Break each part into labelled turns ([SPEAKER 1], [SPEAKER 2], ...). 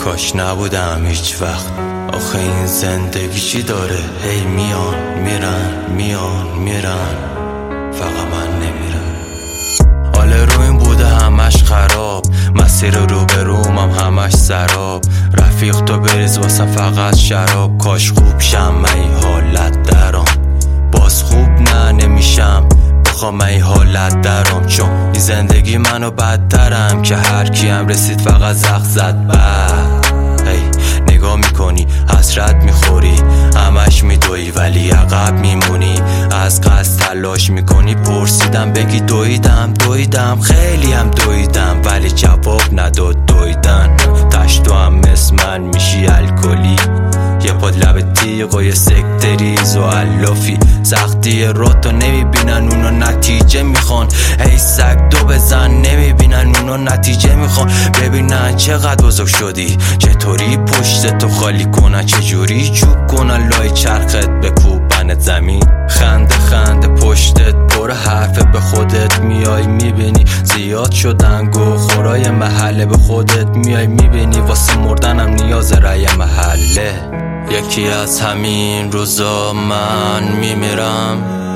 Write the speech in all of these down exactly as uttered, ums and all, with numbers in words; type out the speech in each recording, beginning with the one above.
[SPEAKER 1] کاش نبودم هیچ وقت. آخه این زندگی چی داره؟ هی میان میرن میان میرن، فقط من نمیرم. حال رو این بوده همش خراب، مسیر رو به روم هم همش سراب. رفیق تو بریز واسه فقط شراب، کاش خوب شم من این حالت درام. باز خوب نه نمیشم بخوام من این حالت درام، چون این زندگی منو بدترم که هر کیم رسید فقط زخ زد. بعد هی نگاه میکنی حسرت میخوری، همش میدوی ولی عقب میمونی. از قصد تلاش میکنی پرسیدم بگی دویدم دویدم خیلی هم دویدم، ولی جواب نداد دویدن. تش تو هم مثل من میشی الکلی، یه پاد لب تیغ و یه سکتریز و علافی. سختی رو تو نمیبینن اونو نتیجه میخوان، ای سگ دو بزن نمیبینن اونو نتیجه میخوان. ببینن چقدر بزرگ شدی، چطوری پشت تو خالی کنن، چجوری چوب کنن لای چرخت بکوبنت زمین. خنده خنده پشتت پر حرفه، به خودت میای میبینی زیاد شدن گو خورای محله. به خودت میای میبینی واسه مردنم نیاز رای محله. یکی از همین روزا من میمیرم،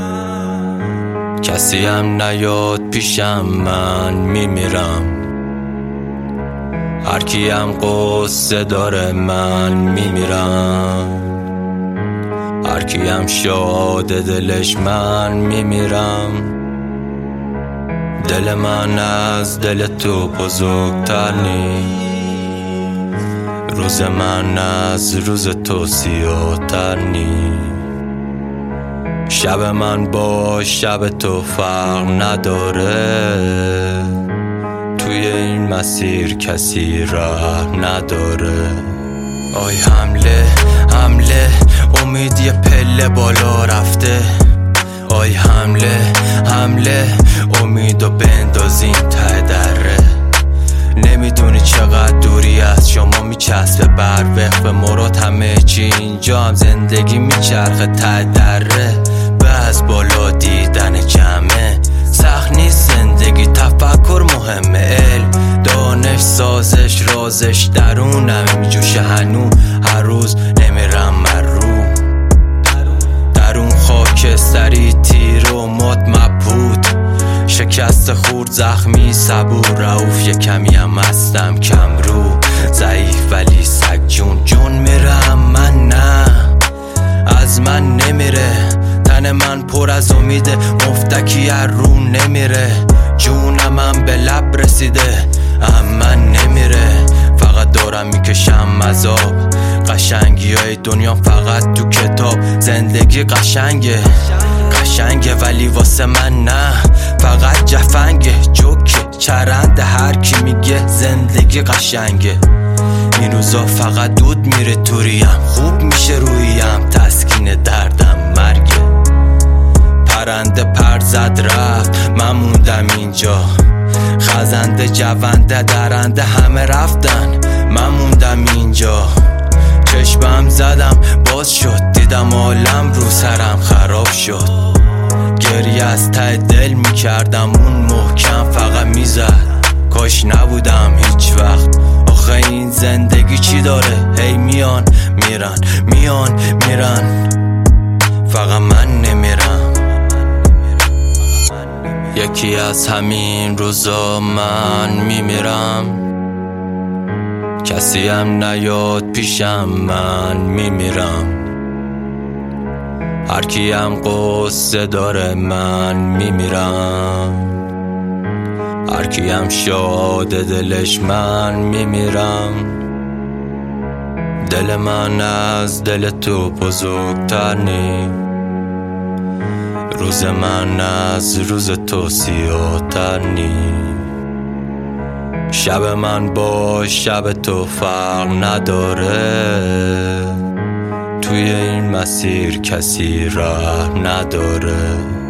[SPEAKER 1] کسی هم نیاد پیشم من میمیرم. هر کی هم قصه داره من میمیرم، هر کی هم شاد دلش من میمیرم. دل من از دل تو بزرگتر نیست، روز من از روز تو سیاه‌تر نیست. شب من با شب تو فرق نداره، توی این مسیر کسی راه نداره. آی حمله حمله امید یه پله بالا رفته. آی حمله حمله امیدو بندازین ته دره. نمیدونی چقدر دوری از شما میچسبه بر وقف مراد، همه چی اینجا هم زندگی میچرخه ته دره. به از بالا دیدن جمعه سخت نیست زندگی، تفکر مهمه. علم دانش سازش رازش درونم میجوشه هنو، هر روز نمیرم مرو. درون خاک سری تیر و مات مبهود، شکست خورد زخمی صبور. رعوف یه کمی هم هستم کم رو، ضعیف ولی سگ جون جون میرم من. نه از من نمیره تن من پر از امیده، مفتکی هر رو نمیره. جونم هم به لب رسیده اما نمیره، فقط دارم میکشم عذاب. قشنگی های دنیا فقط تو کتاب، زندگی قشنگه قشنگه ولی واسه من نه، فقط جفنگه. جوکه چرنده هر کی میگه زندگی قشنگه. این روزا فقط دود میره توریم، خوب میشه رویم تسکین دردم مرگه. پرنده پر زد رفت من موندم اینجا، خزنده جونده درنده همه رفتن من موندم اینجا. چشمم زدم باز شد، دیدم عالم رو سرم خراب شد. گریه از ته دل میکردم اون محکم فقط میزد، کاش نبودم هیچ وقت. آخه این زندگی چی داره؟ هی میان میرن میان میرن، فقط من نمیرم. یکی از همین روزا من میمیرم، کسی هم نیاد پیشم من میمیرم. هر کی هم قصه داره من میمیرم، هر کی هم شاد دلش من میمیرم. دل من از دل تو بزرگتر نیست، روز من از روز تو سیاه‌تر نیست. شب من با شب تو فرق نداره، توی این مسیر کسی راه نداره.